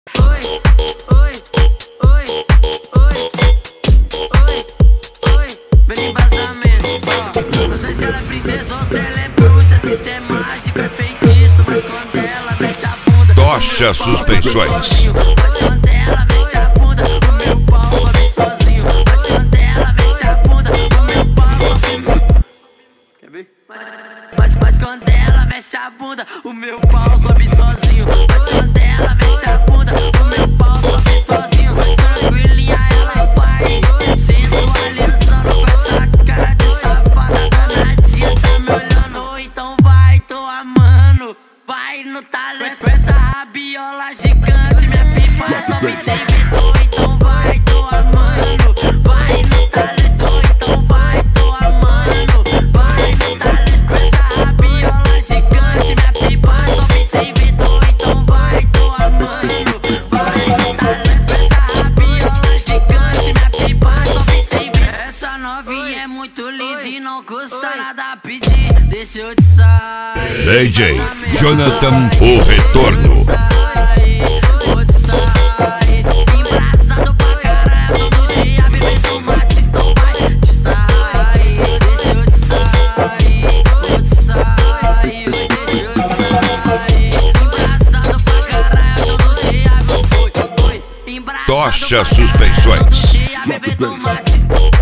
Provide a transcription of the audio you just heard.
Oi, oi, oi, oi, oi, oi, vem embasamento. Não sei se ela é princesa ou se ela é bruxa, se é mágica, é feitiço, mas quando ela mexe a bunda, Tocha Suspensões. mas quando ela mexe a bunda, o meu pau sobe sozinho. Mas quando ela mexe a bunda, o meu pau sobe. Quer ver? Mas quando ela mexe a bunda, o meu pau sobe sozinho. Mas quando ela mexe a bunda, o meu pau sobe sozinho. Tranquilinha ela vai, sensualizando com essa cara de safada. Danadinha tá me olhando, então vai, tô amando. Vai no talento com essa rabiola gigante. Minha pipa sobe sem medo, então vai, tô amando. Vai no talento, então vai, tô amando. Vai no talento com essa rabiola gigante. Minha pipa sobe sem medo, então vai, tô amando. Vai no talento com essa rabiola gigante. Minha pipa sobe sem medo. Essa novinha é muito linda e não custa nada pedir. Deixa eu te sair. DJ Jonathan, o retorno. Vou te sair, embraçado pra caralho. Todo dia bebendo mate, então vai te sair. Deixa eu te sair, vou te sair. Deixa eu te sair, embraçado pra caralho. Todo dia, oi, embraçado Tocha pra caralho. Suspensões. Todo dia bebendo mate.